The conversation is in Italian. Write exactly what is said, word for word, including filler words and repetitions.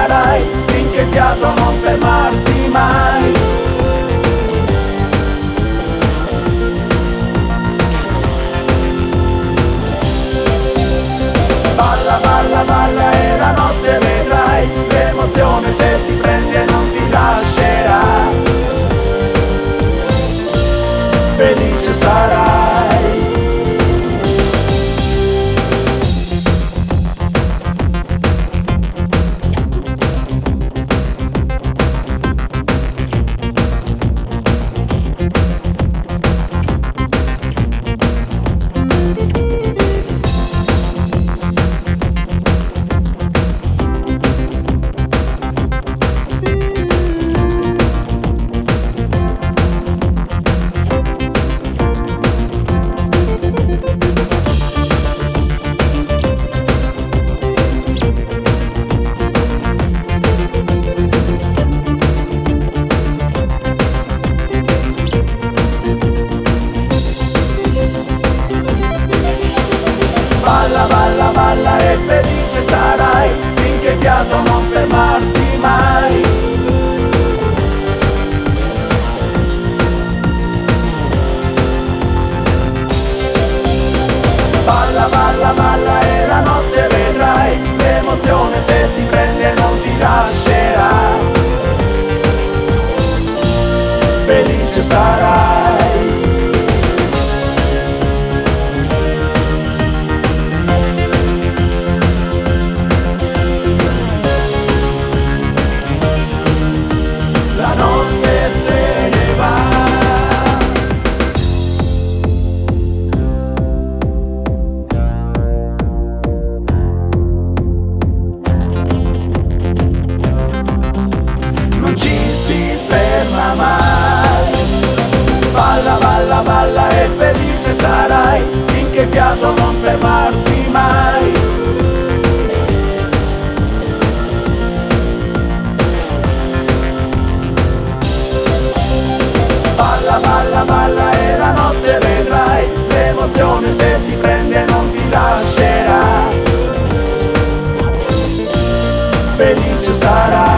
sarai, finché fiato non fermarti mai. Balla, balla, balla e la notte vedrai, l'emozione se ti prende non ti lascerà. Felice sarai. Balla, balla, balla e felice sarai, finché fiato non fermarti mai. Balla, balla, balla e la notte vedrai, l'emozione se ti prende non ti lascerà. Felice sarai. La notte se ne va. Non ci si ferma mai. Balla, balla, balla e felice sarai, finché fiato non fermarti mai. Balla, balla, balla e la notte vedrai, l'emozione se ti prende non ti lascerà. Felice sarai.